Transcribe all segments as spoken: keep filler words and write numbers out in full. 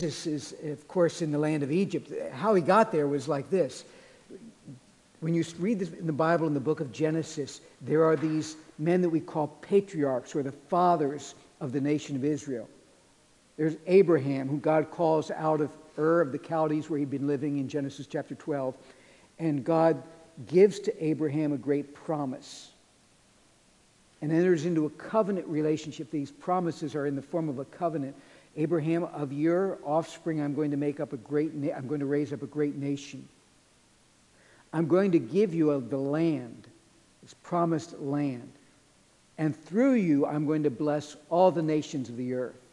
This is, of course, in the land of Egypt. How he got there was like this. When you read this in the Bible, in the book of Genesis, there are these men that we call patriarchs, or the fathers of the nation of Israel. There's Abraham, who God calls out of Ur of the Chaldees, where he'd been living in Genesis chapter twelve. And God gives to Abraham a great promise and enters into a covenant relationship. These promises are in the form of a covenant. Abraham, of your offspring, I'm going to make up a great. Na- I'm going to raise up a great nation. I'm going to give you a, the land, this promised land, and through you, I'm going to bless all the nations of the earth.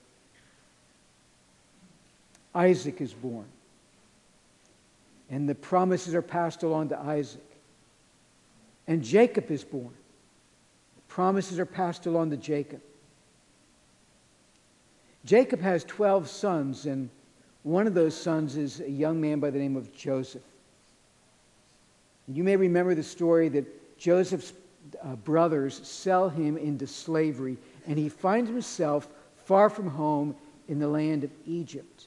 Isaac is born, and the promises are passed along to Isaac. And Jacob is born. The promises are passed along to Jacob. Jacob has twelve sons, and one of those sons is a young man by the name of Joseph. You may remember the story that Joseph's uh, brothers sell him into slavery, and he finds himself far from home in the land of Egypt.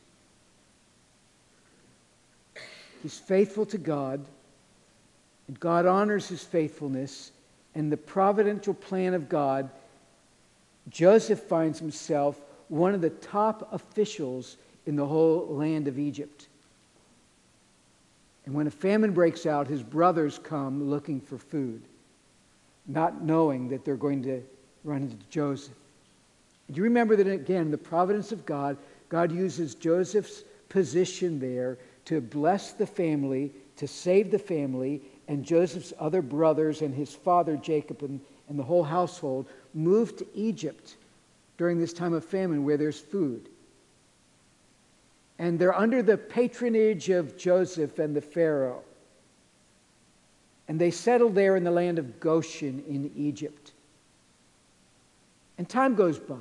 He's faithful to God, and God honors his faithfulness, and the providential plan of God, Joseph finds himself one of the top officials in the whole land of Egypt. And when a famine breaks out, his brothers come looking for food, not knowing that they're going to run into Joseph. And you remember that, again, the providence of God, God uses Joseph's position there to bless the family, to save the family, and Joseph's other brothers and his father Jacob and, and the whole household moved to Egypt during this time of famine where there's food. And they're under the patronage of Joseph and the Pharaoh. And they settle there in the land of Goshen in Egypt. And time goes by.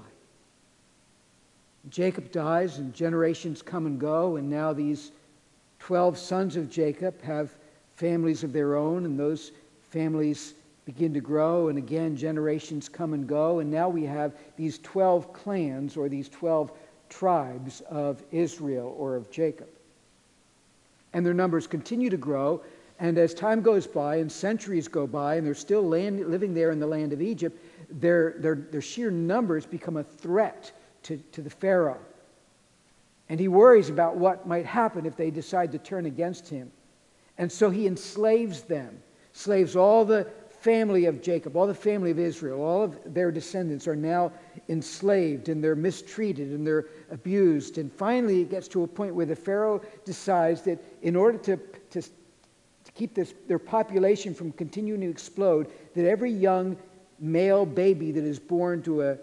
Jacob dies, and generations come and go, and now these twelve sons of Jacob have families of their own, and those families begin to grow, and again generations come and go, and now we have these twelve clans, or these twelve tribes of Israel or of Jacob. And their numbers continue to grow, and as time goes by and centuries go by, and they're still land, living there in the land of Egypt, their, their, their sheer numbers become a threat to, to the Pharaoh. And he worries about what might happen if they decide to turn against him. And so he enslaves them, slaves all the family of Jacob, all the family of Israel, all of their descendants are now enslaved, and they're mistreated and they're abused. And finally it gets to a point where the Pharaoh decides that in order to, to, to keep this, their population from continuing to explode, that every young male baby that is born to a,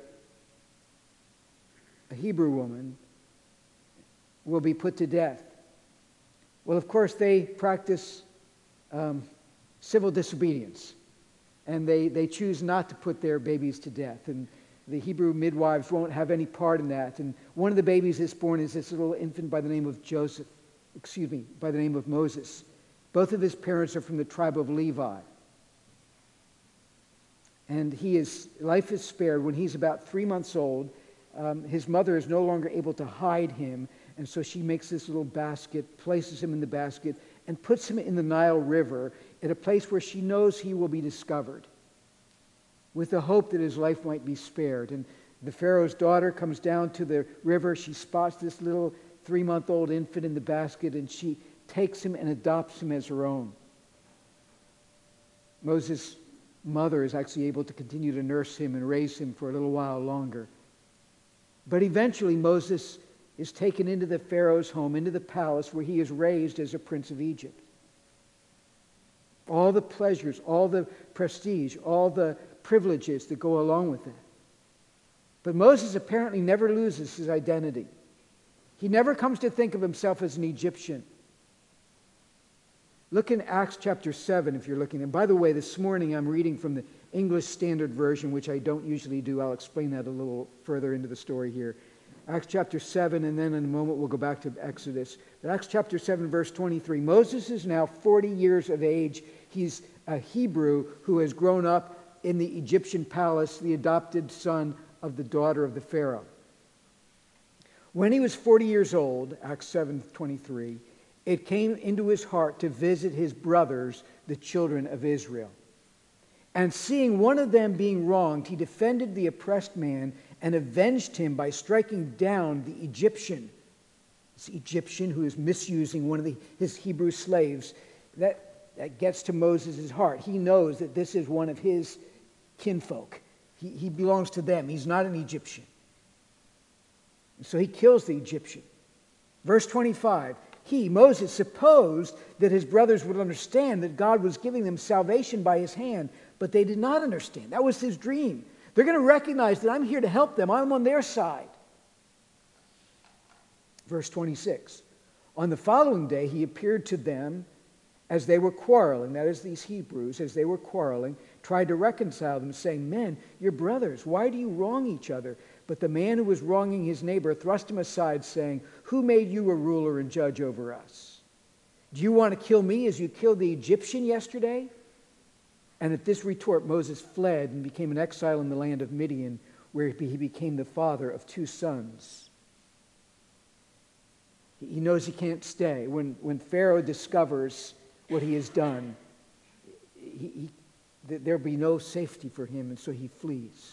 a Hebrew woman will be put to death. Well, of course, they practice um, civil disobedience. And they, they choose not to put their babies to death. And the Hebrew midwives won't have any part in that. And one of the babies that's born is this little infant by the name of Joseph, excuse me, by the name of Moses. Both of his parents are from the tribe of Levi. And he is, life is spared. When he's about three months old, um, his mother is no longer able to hide him. And so she makes this little basket, places him in the basket, and puts him in the Nile River at a place where she knows he will be discovered, with the hope that his life might be spared. And the Pharaoh's daughter comes down to the river. She spots this little three-month-old infant in the basket, and she takes him and adopts him as her own. Moses' mother is actually able to continue to nurse him and raise him for a little while longer. But eventually Moses is taken into the Pharaoh's home, into the palace, where he is raised as a prince of Egypt. All the pleasures, all the prestige, all the privileges that go along with that. But Moses apparently never loses his identity. He never comes to think of himself as an Egyptian. Look in Acts chapter seven if you're looking. And by the way, this morning I'm reading from the English Standard Version, which I don't usually do. I'll explain that a little further into the story here. Acts chapter seven, and then in a moment we'll go back to Exodus. But Acts chapter seven, verse twenty-three. Moses is now forty years of age. He's a Hebrew who has grown up in the Egyptian palace, the adopted son of the daughter of the Pharaoh. When he was forty years old, Acts seven twenty-three, it came into his heart to visit his brothers, the children of Israel. And seeing one of them being wronged, he defended the oppressed man and avenged him by striking down the Egyptian. This Egyptian who is misusing one of the, his Hebrew slaves. That, that gets to Moses' heart. He knows that this is one of his kinfolk. He, he belongs to them. He's not an Egyptian. So he kills the Egyptian. Verse twenty-five, he, Moses, supposed that his brothers would understand that God was giving them salvation by his hand, but they did not understand. That was his dream. They're going to recognize that I'm here to help them. I'm on their side. Verse twenty-six, on the following day he appeared to them as they were quarreling, that is, these Hebrews, as they were quarreling, tried to reconcile them, saying, men, you're brothers. Why do you wrong each other? But the man who was wronging his neighbor thrust him aside, saying, who made you a ruler and judge over us? Do you want to kill me as you killed the Egyptian yesterday? And at this retort, Moses fled and became an exile in the land of Midian, where he became the father of two sons. He knows he can't stay. When, when Pharaoh discovers what he has done, he, he, there'll be no safety for him, and so he flees.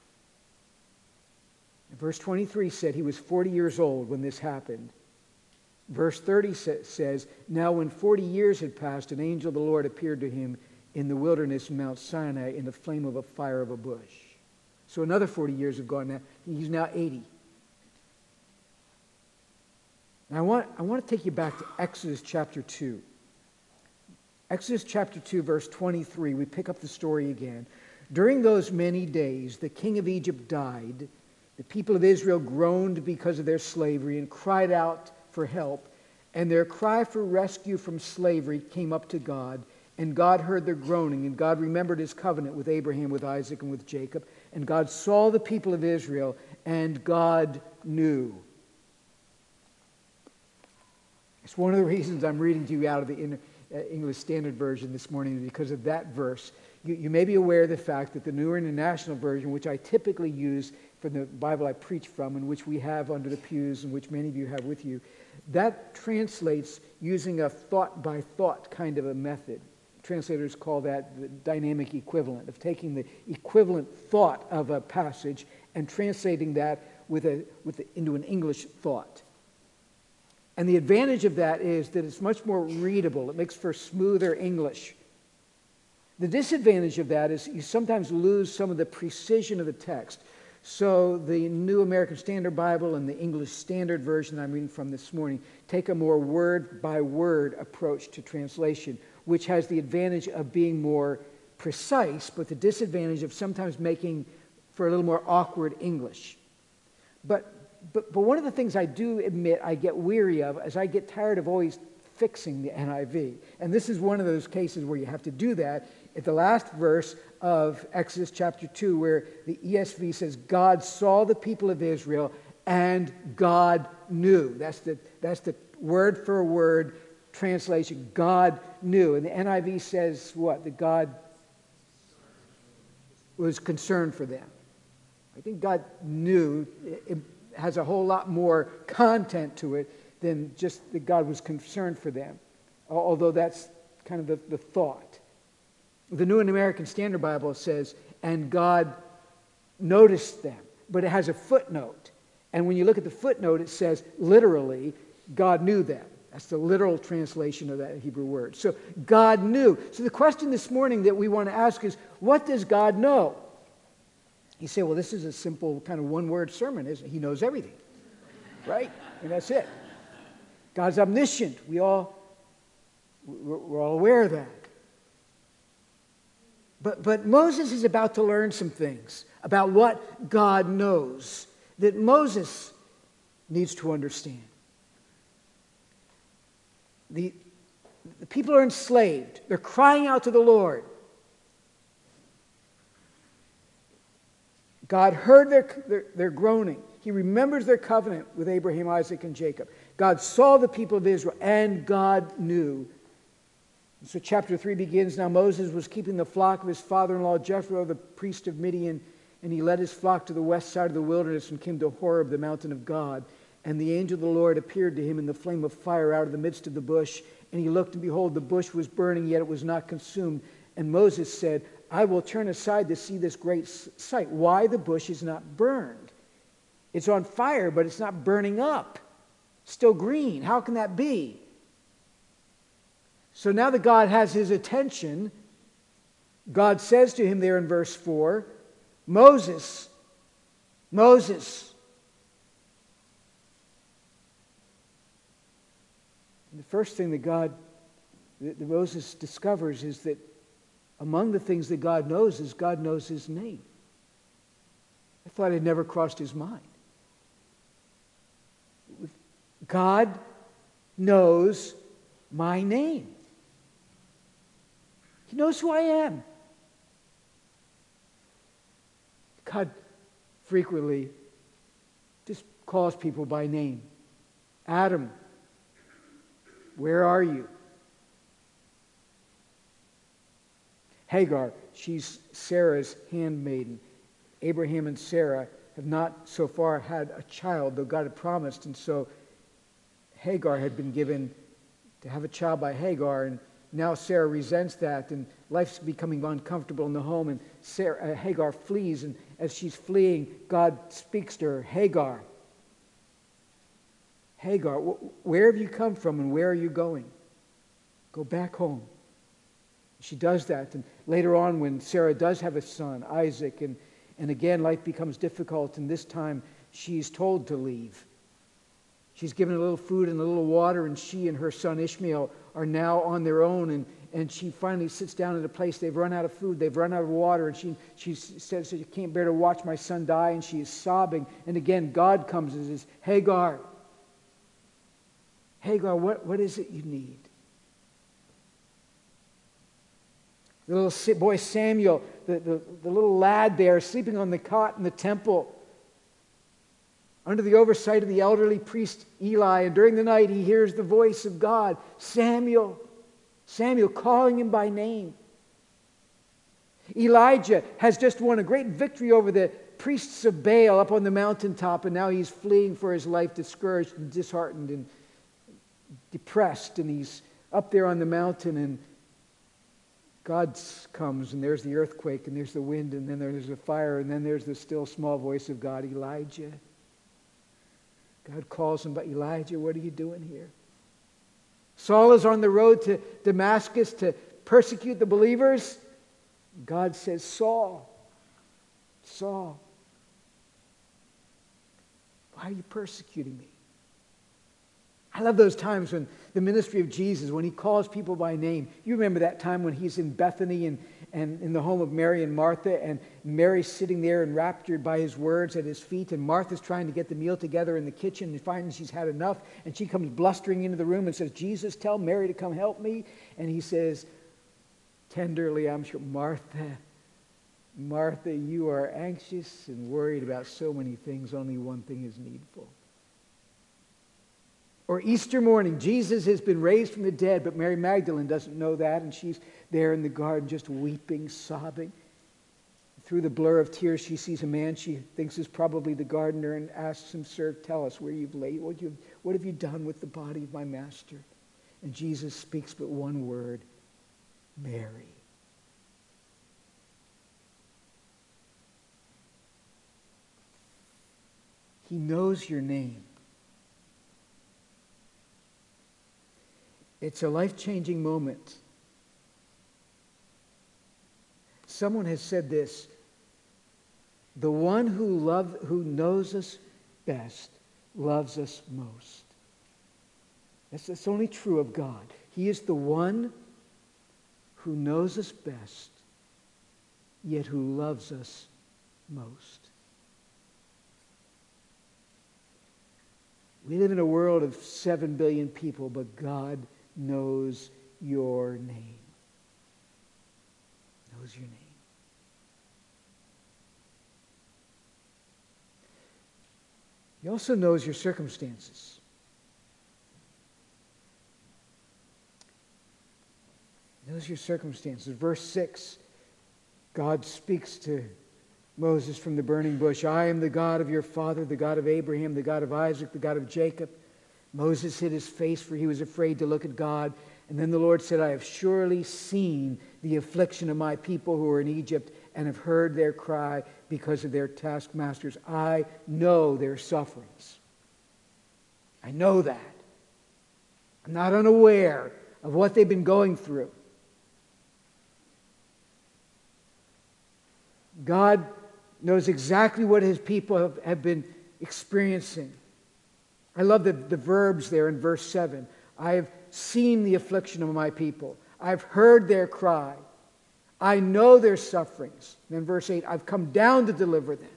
Verse twenty-three said he was forty years old when this happened. Verse thirty sa- says, now when forty years had passed, an angel of the Lord appeared to him in the wilderness of Mount Sinai in the flame of a fire of a bush. So another forty years have gone now. He's now eighty. Now I want, I want to take you back to Exodus chapter two. Exodus chapter two, verse twenty-three, we pick up the story again. During those many days, the king of Egypt died. The people of Israel groaned because of their slavery and cried out for help. And their cry for rescue from slavery came up to God. And God heard their groaning. And God remembered his covenant with Abraham, with Isaac, and with Jacob. And God saw the people of Israel, and God knew. It's one of the reasons I'm reading to you out of the English Standard Version this morning, because of that verse. You, you may be aware of the fact that the New International Version, which I typically use for the Bible I preach from, and which we have under the pews, and which many of you have with you, that translates using a thought-by-thought kind of a method. Translators call that the dynamic equivalent, of taking the equivalent thought of a passage and translating that with a, with a, into an English thought. And the advantage of that is that it's much more readable. It makes for smoother English. The disadvantage of that is you sometimes lose some of the precision of the text. So the New American Standard Bible and the English Standard Version I'm reading from this morning take a more word-by-word approach to translation, which has the advantage of being more precise, but the disadvantage of sometimes making for a little more awkward English. But, but, but one of the things I do admit I get weary of is I get tired of always fixing the N I V. And this is one of those cases where you have to do that. At the last verse of Exodus chapter two, where the E S V says, God saw the people of Israel and God knew. That's the, that's the word for word translation. God knew. And the N I V says what? That God was concerned for them. I think God knew. It has a whole lot more content to it than just that God was concerned for them. Although that's kind of the, the thought. The New American Standard Bible says, and God noticed them. But it has a footnote. And when you look at the footnote, it says, literally, God knew them. That's the literal translation of that Hebrew word. So God knew. So the question this morning that we want to ask is, what does God know? You say, well, this is a simple kind of one-word sermon, isn't it? He knows everything. Right? And that's it. God's omniscient. We all, we're all aware of that. But, but Moses is about to learn some things about what God knows that Moses needs to understand. The, the people are enslaved. They're crying out to the Lord. God heard their, their, their groaning. He remembers their covenant with Abraham, Isaac, and Jacob. God saw the people of Israel, and God knew. So chapter three begins, now Moses was keeping the flock of his father-in-law Jethro, the priest of Midian, and he led his flock to the west side of the wilderness and came to Horeb, the mountain of God. And the angel of the Lord appeared to him in the flame of fire out of the midst of the bush. And he looked, and behold, the bush was burning, yet it was not consumed. And Moses said, I will turn aside to see this great sight. Why the bush is not burned? It's on fire, but it's not burning up. Still green. How can that be? So now that God has his attention, God says to him there in verse four, Moses, Moses. And the first thing that God, that Moses discovers is that among the things that God knows is God knows his name. I thought it never crossed his mind. God knows my name. He knows who I am. God frequently just calls people by name. Adam, where are you? Hagar, she's Sarah's handmaiden. Abraham and Sarah have not so far had a child, though God had promised, and so Hagar had been given to have a child by Hagar, and now Sarah resents that, and life's becoming uncomfortable in the home, and Sarah, uh, Hagar flees, and as she's fleeing, God speaks to her, Hagar, Hagar, wh- where have you come from and where are you going? Go back home. She does that, and later on when Sarah does have a son, Isaac, and, and again life becomes difficult, and this time she's told to leave. She's given a little food and a little water, and she and her son Ishmael are now on their own, and, and she finally sits down at a place. They've run out of food, they've run out of water, and she, she says, she can't bear to watch my son die, and she is sobbing. And again, God comes and says, Hagar, Hagar, what, what is it you need? The little boy Samuel, the, the, the little lad there sleeping on the cot in the temple, under the oversight of the elderly priest Eli, and during the night he hears the voice of God, Samuel, Samuel, calling him by name. Elijah has just won a great victory over the priests of Baal up on the mountaintop, and now he's fleeing for his life, discouraged and disheartened and depressed, and he's up there on the mountain, and God comes, and there's the earthquake, and there's the wind, and then there's the fire, and then there's the still small voice of God, Elijah. God calls him, but Elijah, what are you doing here? Saul is on the road to Damascus to persecute the believers. God says, Saul, Saul, why are you persecuting me? I love those times when the ministry of Jesus, when he calls people by name. You remember that time when he's in Bethany and, and in the home of Mary and Martha, and Mary's sitting there enraptured by his words at his feet, and Martha's trying to get the meal together in the kitchen, and finally she's had enough, and she comes blustering into the room and says, Jesus, tell Mary to come help me. And he says, tenderly, I'm sure, Martha, Martha, you are anxious and worried about so many things. Only one thing is needful. Or Easter morning, Jesus has been raised from the dead, but Mary Magdalene doesn't know that, and she's there in the garden just weeping, sobbing. Through the blur of tears, she sees a man she thinks is probably the gardener and asks him, Sir, tell us where you've laid, what, you've, what have you done with the body of my master? And Jesus speaks but one word, Mary. He knows your name. It's a life-changing moment. Someone has said this, the one who love, who knows us best loves us most. That's, that's only true of God. He is the one who knows us best, yet who loves us most. We live in a world of seven billion people, but God knows your name. Knows your name. He also knows your circumstances. He knows your circumstances. Verse six, God speaks to Moses from the burning bush, I am the God of your father, the God of Abraham, the God of Isaac, the God of Jacob. Moses hid his face, for he was afraid to look at God. And then the Lord said, I have surely seen the affliction of my people who are in Egypt, and have heard their cry because of their taskmasters. I know their sufferings. I know that. I'm not unaware of what they've been going through. God knows exactly what his people have, have been experiencing. I love the, the verbs there in verse seven. I have seen the affliction of my people. I've heard their cry. I know their sufferings. Then verse eight, I've come down to deliver them.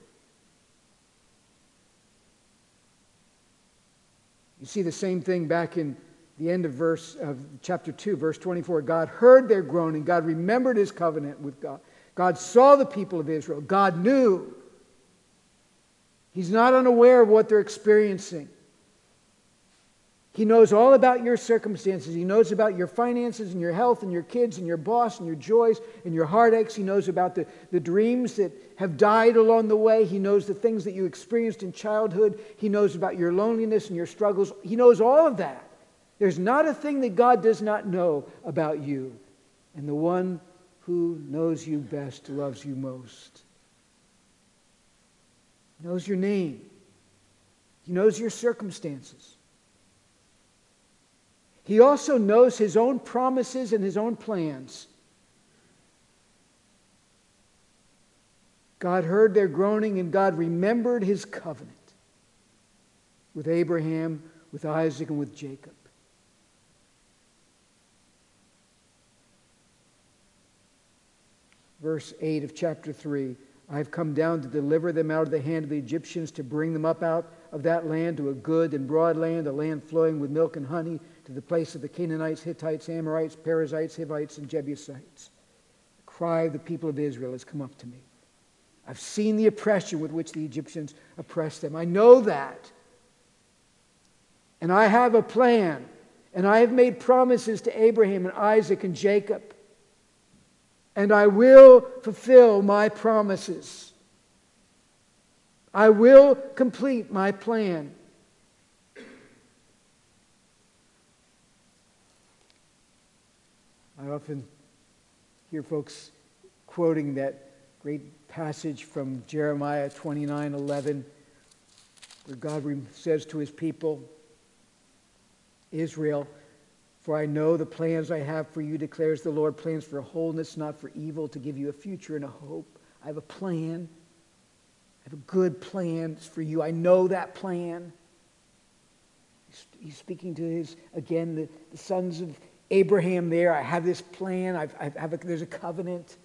You see the same thing back in the end of verse of chapter two, verse twenty-four. God heard their groaning. God remembered his covenant with God. God saw the people of Israel. God knew. He's not unaware of what they're experiencing. He knows all about your circumstances. He knows about your finances and your health and your kids and your boss and your joys and your heartaches. He knows about the, the dreams that have died along the way. He knows the things that you experienced in childhood. He knows about your loneliness and your struggles. He knows all of that. There's not a thing that God does not know about you. And the one who knows you best loves you most. He knows your name. He knows your circumstances. He also knows his own promises and his own plans. God heard their groaning, and God remembered his covenant with Abraham, with Isaac, and with Jacob. Verse eight of chapter three, I have come down to deliver them out of the hand of the Egyptians, to bring them up out of that land to a good and broad land, a land flowing with milk and honey, to the place of the Canaanites, Hittites, Amorites, Perizzites, Hivites, and Jebusites. The cry of the people of Israel has come up to me. I've seen the oppression with which the Egyptians oppressed them. I know that. And I have a plan. And I have made promises to Abraham and Isaac and Jacob. And I will fulfill my promises. I will complete my plan. I often hear folks quoting that great passage from Jeremiah twenty-nine eleven, where God says to his people, Israel, for I know the plans I have for you, declares the Lord, plans for wholeness, not for evil, to give you a future and a hope. I have a plan. I have a good plan for you. I know that plan. He's speaking to his, again, the, the sons of Abraham there. I have this plan. I've, I have a, there's a covenant.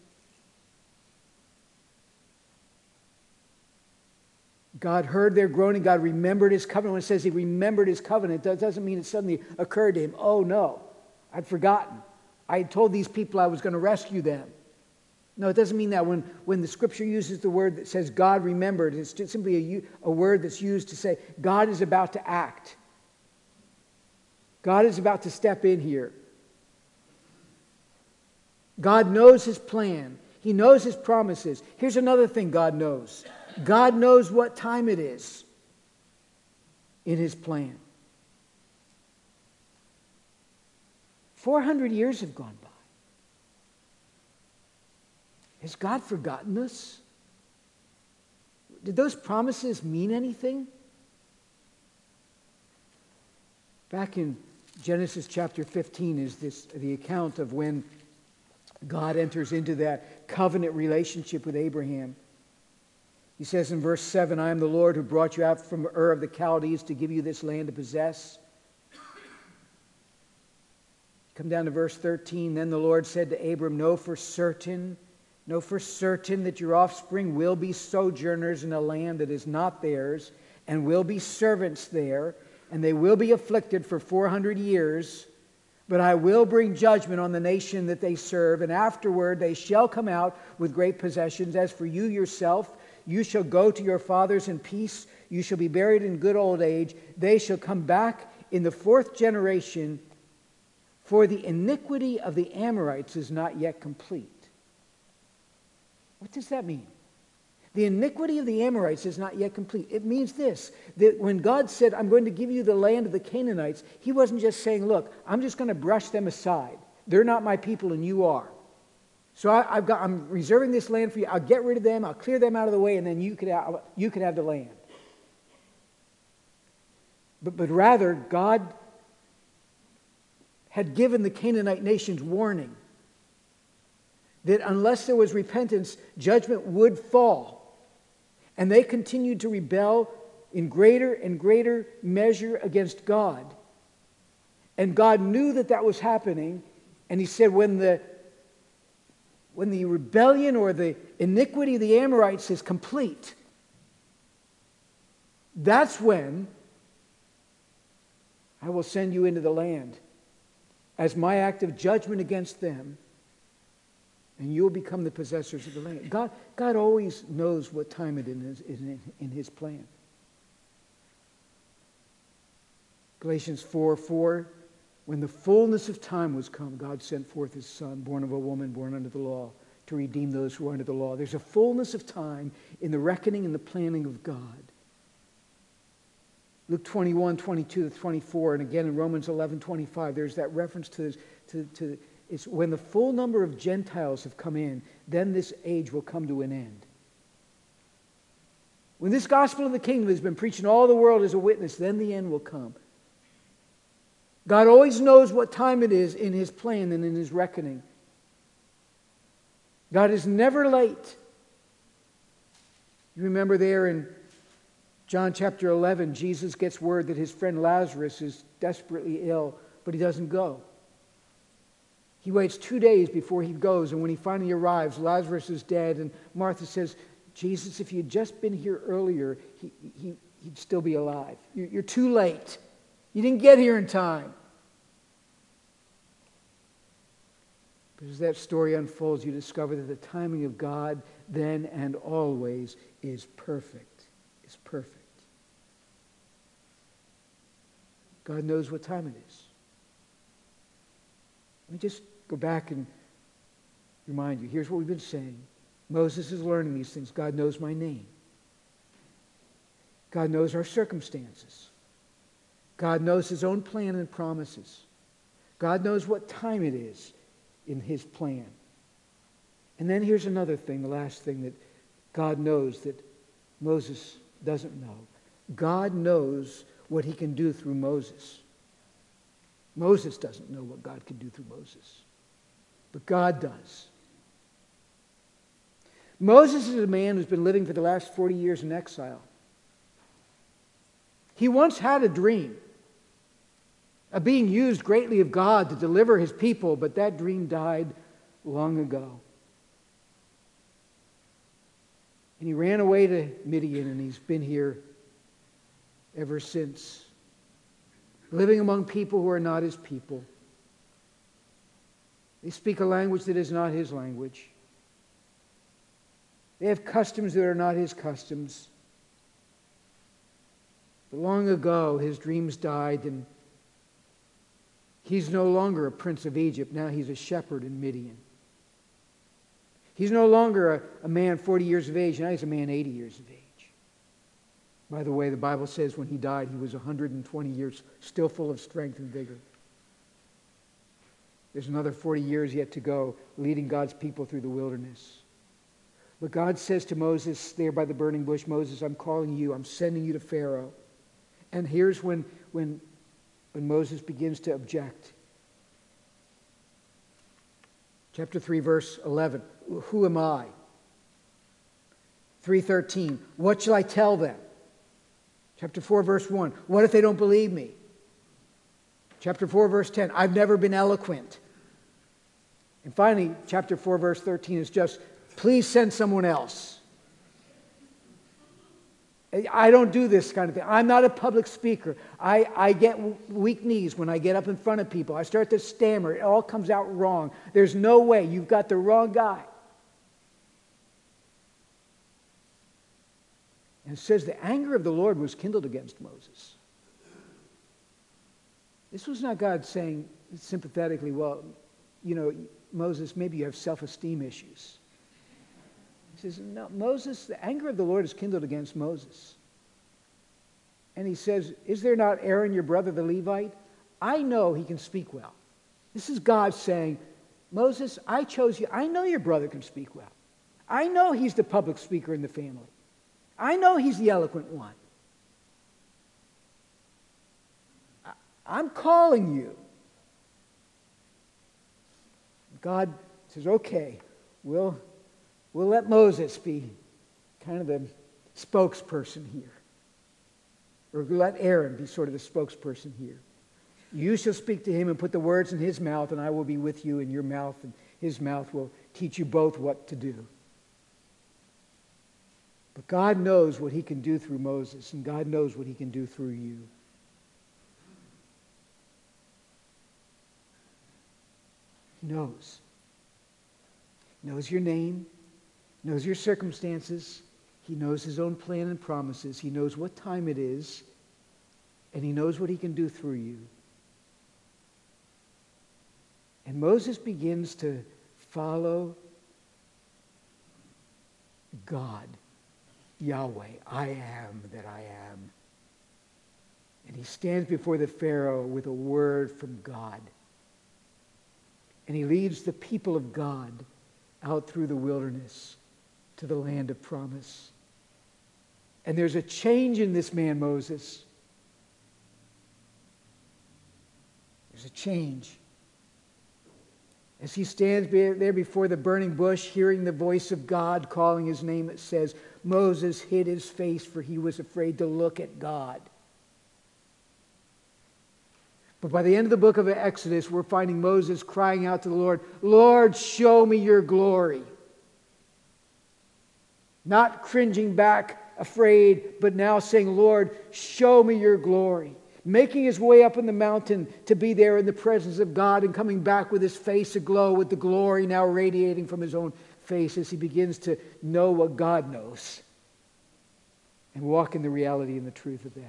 God heard their groaning. God remembered his covenant. When it says he remembered his covenant, that doesn't mean it suddenly occurred to him. Oh, no, I'd forgotten. I had told these people I was going to rescue them. No, it doesn't mean that. When, when the scripture uses the word that says God remembered, it's just simply a, a word that's used to say God is about to act. God is about to step in here. God knows his plan. He knows his promises. Here's another thing God knows. God knows what time it is in his plan. four hundred years have gone by. Has God forgotten us? Did those promises mean anything? Back in Genesis chapter fifteen is this the account of when God enters into that covenant relationship with Abraham. He says in verse seven, I am the Lord who brought you out from Ur of the Chaldees to give you this land to possess. Come down to verse thirteen. Then the Lord said to Abram, know for certain, know for certain that your offspring will be sojourners in a land that is not theirs, and will be servants there, and they will be afflicted for four hundred years. But I will bring judgment on the nation that they serve, and afterward they shall come out with great possessions. As for you yourself, you shall go to your fathers in peace. You shall be buried in good old age. They shall come back in the fourth generation, for the iniquity of the Amorites is not yet complete. What does that mean? The iniquity of the Amorites is not yet complete. It means this, that when God said, I'm going to give you the land of the Canaanites, he wasn't just saying, look, I'm just going to brush them aside. They're not my people and you are. So I, I've got, I'm reserving this land for you. I'll get rid of them. I'll clear them out of the way, and then you could have, you could have the land. But, but rather, God had given the Canaanite nations warning that unless there was repentance, judgment would fall. And they continued to rebel in greater and greater measure against God. And God knew that that was happening. And he said, when the, when the rebellion or the iniquity of the Amorites is complete, that's when I will send you into the land as my act of judgment against them, and you'll become the possessors of the land. God, God always knows what time it is in, in his plan. Galatians four four, when the fullness of time was come, God sent forth his Son, born of a woman, born under the law, to redeem those who are under the law. There's a fullness of time in the reckoning and the planning of God. Luke twenty-one, twenty-two to twenty-four, and again in Romans eleven, twenty-five, there's that reference to, to, to it's when the full number of Gentiles have come in, then this age will come to an end. When this gospel of the kingdom has been preached in all the world as a witness, then the end will come. God always knows what time it is in his plan and in his reckoning. God is never late. You remember there in John chapter eleven, Jesus gets word that his friend Lazarus is desperately ill, but he doesn't go. He waits two days before he goes, and when he finally arrives, Lazarus is dead, and Martha says, Jesus, if you had just been here earlier, he, he, he'd still be alive. You're, you're too late. You didn't get here in time. But as that story unfolds, you discover that the timing of God then and always is perfect. Is perfect. God knows what time it is. Let me just go back and remind you. Here's what we've been saying. Moses is learning these things. God knows my name. God knows our circumstances. God knows his own plan and promises. God knows what time it is in his plan. And then here's another thing, the last thing that God knows that Moses doesn't know. God knows what he can do through Moses. Moses doesn't know what God can do through Moses, but God does. Moses is a man who's been living for the last forty years in exile. He once had a dream of being used greatly of God to deliver his people, but that dream died long ago. And he ran away to Midian, and he's been here ever since, living among people who are not his people. They speak a language that is not his language. They have customs that are not his customs. But long ago, his dreams died, and he's no longer a prince of Egypt. Now he's a shepherd in Midian. He's no longer a, a man forty years of age. Now he's a man eighty years of age. By the way, the Bible says when he died, he was one hundred twenty years, still full of strength and vigor. There's another forty years yet to go, leading God's people through the wilderness. But God says to Moses there by the burning bush, Moses, I'm calling you. I'm sending you to Pharaoh. And here's when, when, when Moses begins to object. Chapter three, verse eleven. Who am I? three thirteen. What shall I tell them? Chapter four, verse one. What if they don't believe me? Chapter four, verse ten. I've never been eloquent. And finally, chapter four, verse thirteen is just, please send someone else. I don't do this kind of thing. I'm not a public speaker. I, I get weak knees when I get up in front of people. I start to stammer. It all comes out wrong. There's no way. You've got the wrong guy. And it says the anger of the Lord was kindled against Moses. This was not God saying sympathetically, well, you know, Moses, maybe you have self-esteem issues. says, no, Moses, the anger of the Lord is kindled against Moses. And he says, is there not Aaron, your brother, the Levite? I know he can speak well. This is God saying, Moses, I chose you. I know your brother can speak well. I know he's the public speaker in the family. I know he's the eloquent one. I'm calling you. God says, okay, we'll, we'll let Moses be kind of the spokesperson here. Or let Aaron be sort of the spokesperson here. You shall speak to him and put the words in his mouth, and I will be with you in your mouth, and his mouth will teach you both what to do. But God knows what he can do through Moses, and God knows what he can do through you. He knows. He knows your name, knows your circumstances. He knows his own plan and promises. He knows what time it is, and he knows what he can do through you. And Moses begins to follow God, Yahweh, I am that I am. And he stands before the Pharaoh with a word from God. And he leads the people of God out through the wilderness to the land of promise. And there's a change in this man, Moses. There's a change. As he stands there before the burning bush, hearing the voice of God calling his name, it says, Moses hid his face, for he was afraid to look at God. But by the end of the book of Exodus, we're finding Moses crying out to the Lord, Lord, show me your glory. Not cringing back, afraid, but now saying, Lord, show me your glory. Making his way up in the mountain to be there in the presence of God, and coming back with his face aglow with the glory now radiating from his own face as he begins to know what God knows and walk in the reality and the truth of that.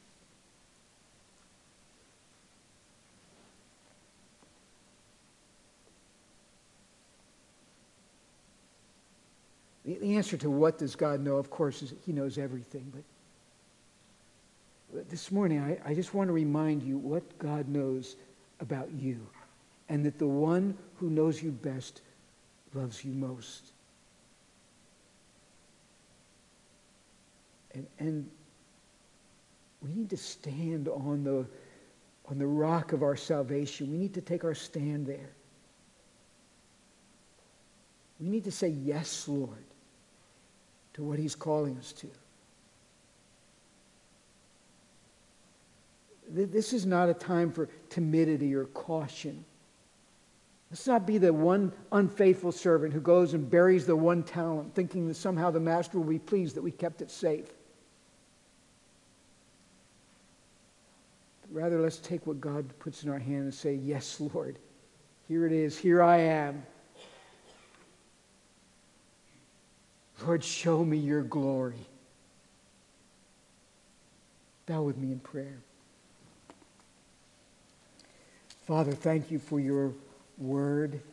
The answer to what does God know, of course, is he knows everything. But this morning, I, I just want to remind you what God knows about you, and that the one who knows you best loves you most. And, and we need to stand on the, on the rock of our salvation. We need to take our stand there. We need to say, yes, Lord, to what he's calling us to. This is not a time for timidity or caution. Let's not be the one unfaithful servant who goes and buries the one talent, thinking that somehow the master will be pleased that we kept it safe. But rather, let's take what God puts in our hand and say, yes, Lord, here it is, here I am. Lord, show me your glory. Bow with me in prayer. Father, thank you for your word.